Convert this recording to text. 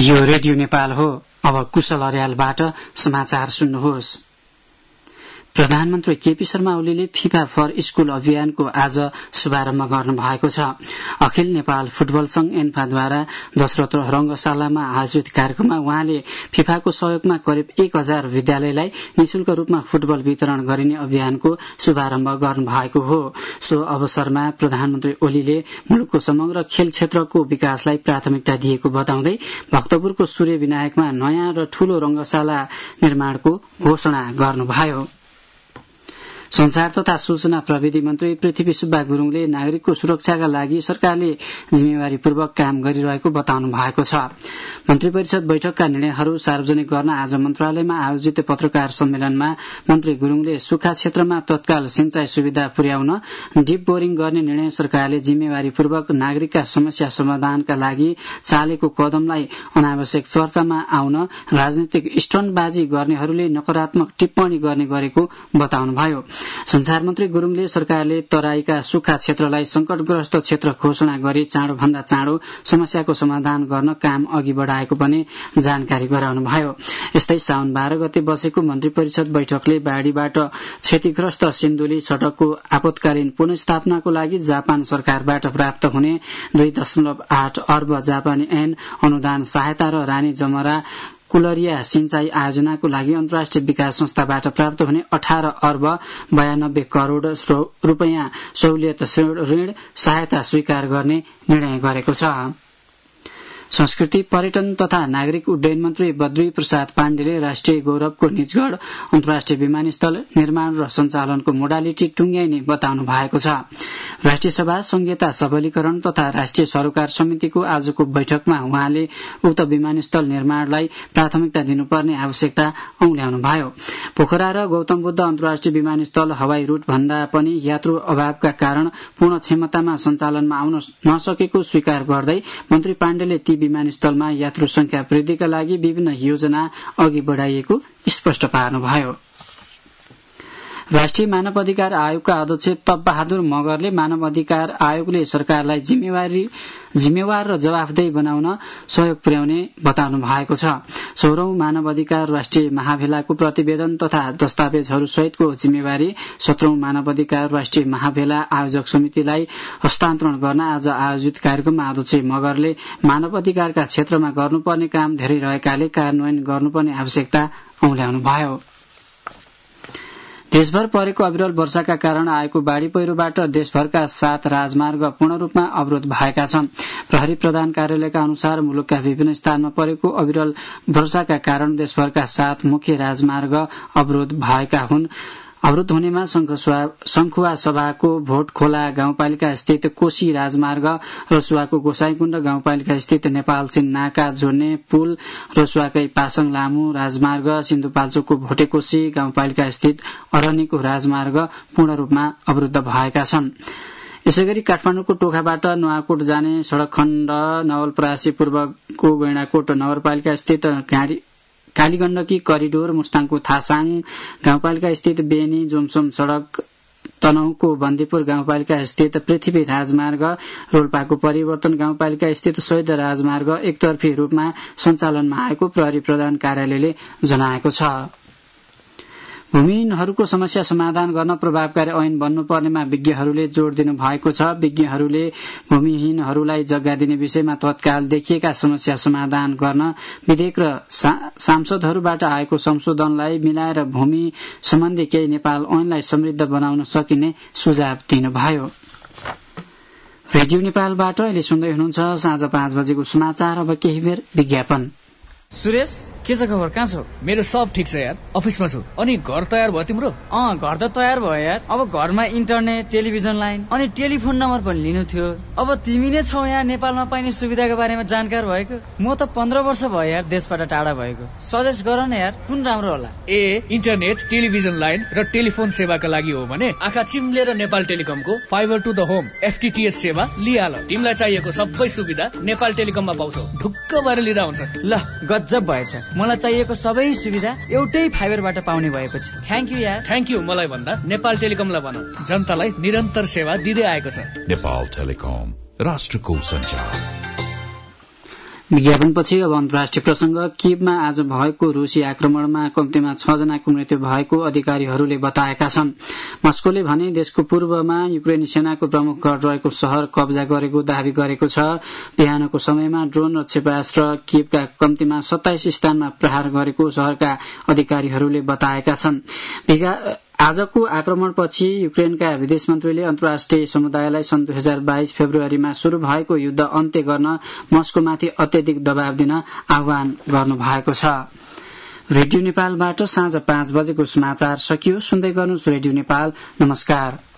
यो रेडियो नेपाल हो। अब कुशल अर्यालबाट समाचार सुन्नुहोस्। प्रधानमन्त्री केपी शर्मा ओलीले फिफा फर स्कूल अभियानको आज शुभारम्भ गर्नु भएको छ। अखिल नेपाल फुटबल संघ एन्फाद्वारा दशरथ रंगशालामा आयोजित कार्यक्रममा उहाँले फिफाको सहयोगमा करिब 1000 विद्यालयलाई निशुल्क रूपमा फुटबल वितरण गरिने अभियानको शुभारम्भ गर्नु भएको हो। सो अवसरमा प्रधानमन्त्री ओलीले मुलुकको समग्र खेल क्षेत्रको विकासलाई प्राथमिकता दिएको बताउँदै भक्तपुरको सूर्य विनायकमा नयाँ र ठूलो रंगशाला निर्माणको घोषणा गर्नुभयो। संचार तथा सूचना प्रविधि मन्त्री पृथ्वी सुब्बा गुरूङले नागरिकको सुरक्षाका लागि सरकारले जिम्मेवारीपूर्वक काम गरिरहेको बताउनु भएको छ। मन्त्री परिषद बैठकका निर्णयहरू सार्वजनिक गर्न आज मन्त्रालयमा आयोजित पत्रकार सम्मेलनमा मन्त्री गुरूङले सुक्खा क्षेत्रमा तत्काल सिंचाई सुविधा पुर्याउन डीप बोरिङ गर्ने निर्णय सरकारले जिम्मेवारीपूर्वक नागरिकका समस्या समाधानका लागि चालेको कदमलाई अनावश्यक चर्चामा आउन राजनीतिक स्टन्टबाजी गर्नेहरूले नकारात्मक टिप्पणी गर्ने गरेको बताउनुभयो। संचार मन्त्री गुरूङले सरकारले तराईका सुक्खा क्षेत्रलाई संकटग्रस्त क्षेत्र घोषणा गरी चाँडोभन्दा चाँडो समस्याको समाधान गर्न काम अघि बढ़ाएको पनि जानकारी गराउनुभयो। यस्तै साउन 12 गते बसेको मन्त्री परिषद बैठकले बाढ़ीबाट क्षतिग्रस्त सिन्धुली सड़कको आपतकालीन पुनर्स्थापनाको लागि जापान सरकारबाट प्राप्त हुने 2.8 अर्ब जापानी येन अनुदान सहायता र रानी जमरा कुलरिया सिंचाई आयोजनाको लागि अन्तर्राष्ट्रिय विकास संस्थाबाट प्राप्त हुने 18 अर्ब 92 करोड़ रूपैयाँ सहुलियत ऋण सहायता स्वीकार गर्ने निर्णय गरेको छ। संस्कृति पर्यटन तथा नागरिक उड्डयन मन्त्री बद्री प्रसाद पाण्डेले राष्ट्रिय गौरवको निजगढ़ अन्तर्राष्ट्रिय विमानस्थल निर्माण र सञ्चालनको मोडालिटी टुंग्याइने बताउनु भएको छ। राष्ट्रिय सभा संघीयता सबलीकरण तथा राष्ट्रिय सरोकार समितिको आजको बैठकमा उहाँले उक्त विमानस्थल निर्माणलाई प्राथमिकता दिनुपर्ने आवश्यकता औल्याउनुभयो। पोखरा र गौतम बुद्ध अन्तर्राष्ट्रिय विमानस्थल हवाई रूट भन्दा पनि यात्रु अभावका कारण पूर्ण क्षमतामा सञ्चालनमा आउन नसकेको स्वीकार गर्दै मन्त्री पाण्डेले ती विमानस्थलमा यात्रु संख्या वृद्धिका लागि विभिन्न योजना अघि बढ़ाइएको स्पष्ट पार्नुभयो। राष्ट्रिय मानव अधिकार आयोगका अध्यक्ष तप बहादुर मगरले मानव अधिकार आयोगले सरकारलाई जिम्मेवार र जवाफदेही बनाउन सहयोग पुर्याउने बताउनु भएको छ। 16औं मानव अधिकार राष्ट्रिय महाभेलाको प्रतिवेदन तथा दस्तावेजहरू सहितको जिम्मेवारी 17औं मानव अधिकार राष्ट्रिय महाभेला आयोजक समितिलाई हस्तान्तरण गर्न आज आयोजित कार्यक्रममा अध्यक्ष मगरले मानव अधिकारका क्षेत्रमा गर्नुपर्ने काम धेरै रहेकाले कार्यान्वयन गर्नुपर्ने आवश्यकता औल्याउनुभयो। देशभर परेको अविरल वर्षाका कारण आएको बाढ़ी पहिरोबाट देशभरका 7 राजमार्ग पूर्ण रूपमा अवरोध भएका छन्। प्रहरी प्रधान कार्यालयका अनुसार मुलुकका विभिन्न स्थानमा परेको अविरल वर्षाका कारण देशभरका 7 मुख्य राजमार्ग अवरोध भएका हुन्। अवरोध हुनेमा शंखुवा सभाको भोट खोला गाउँपालिका स्थित कोशी राजमार्ग, रसुवाको गोसाईकुण्ड गाउँपालिका स्थित नेपाल चीन नाका जोड्ने पुल, रसुवाकै पासङ लामू राजमार्ग, सिन्धुपाल्चोकको भोटेकोशी गाउँपालिका स्थित अरनीको राजमार्ग पूर्ण रूपमा अवरुद्ध भएका छन्। यसैगरी काठमाडौँको टोखाबाट नुवाकोट जाने सड़क खण्ड, नवलपरासी पूर्वको गैंडाकोट नगरपालिका स्थित कालीगण्डकी करिडोर, मुस्ताङको थासाङ गाउँपालिका स्थित बेनी जोमसोम सड़क, तनहुको बन्दीपुर गाउँपालिका स्थित पृथ्वी राजमार्ग, रोल्पाको परिवर्तन गाउँपालिका स्थित शहीद राजमार्ग एकतर्फी रूपमा सञ्चालनमा आएको प्रहरी प्रधान कार्यालयले जनाएको छ। भूमिहीनहरूको समस्या समाधान गर्न प्रभावकारी ऐन बन्नुपर्नेमा विज्ञहरूले जोड़ दिनु भएको छ। विज्ञहरूले भूमिहीनहरूलाई जग्गा दिने विषयमा तत्काल देखिएका समस्या समाधान गर्न विधेयक र सांसदहरूबाट आएको संशोधनलाई मिलाएर भूमि सम्बन्धी केही नेपाल ऐनलाई समृद्ध बनाउन सकिने सुझाव दिनुभयो। रेडियो नेपालबाट अहिले सुन्दै हुनुहुन्छ साँझ 5 बजेको समाचार। अब केही बेर विज्ञापन। सुरेश, के छ खबर? कहाँ छौ? मेरो सब ठिक छ यार, अफिसमा छु। अनि घर तयार भयो तिम्रो? घर त तयार भयो यार। अब घरमा इन्टरनेट, टेलिभिजन लाइन अनि टेलिफोन नम्बर पनि लिनु थियो। अब तिमी नै छौ यहाँ नेपालमा पाइने सुविधाको बारेमा जानकार भएको। म त 15 वर्ष भयो यार देशबाट टाढा भएको। सजेस्ट गर न यार, कुन राम्रो होला? इन्टरनेट, टेलिभिजन लाइन र टेलिफोन सेवाका लागि हो भने आँखा चिम्लेर नेपाल टेलिकमको fibre to the home FTTH सेवा लिहाल। तिमीलाई चाहिएको सबै सुविधा नेपाल टेलिकममा पाउँछौ। ढुक्क भएर लिँदा हुन्छ। ल गजब भएछ। मलाई चाहिएको सबै सुविधा एउटै फाइबरबाट पाउने भएपछि थ्यांक यू यार। थ्यांक यू मलाई भन्दा नेपाल टेलिकमलाई भन। जनतालाई निरन्तर सेवा दिँदै आएको छ। नेपाल टेलिकम, राष्ट्रको सञ्चार। विज्ञापनपछि अब अन्तर्राष्ट्रिय प्रसंग। कीवमा आज भएको रूसी आक्रमणमा कम्तीमा 6 जनाको मृत्यु भएको अधिकारीहरूले बताएका छन्। मस्कोले भने देशको पूर्वमा युक्रेनी सेनाको प्रमुख गढ रहेको शहर कब्जा गरेको दावी गरेको छ। बिहानको समयमा ड्रोन र क्षेपणास्त्र कीवका कम्तीमा 27 स्थानमा प्रहार गरेको शहरका अधिकारीहरूले बताएका छन्। आजको आक्रमणपछि युक्रेनका विदेश मन्त्रीले अन्तर्राष्ट्रिय समुदायलाई सन् 2022 फेब्रुअरीमा शुरू भएको युद्ध अन्त्य गर्न मस्कोमाथि अत्यधिक दबाव दिन आह्वान गर्नुभएको छ। रेडियो नेपालबाट साँझ 5 बजेको समाचार सकियो। सुन्दै गर्नुहोस् रेडियो नेपाल। नमस्कार।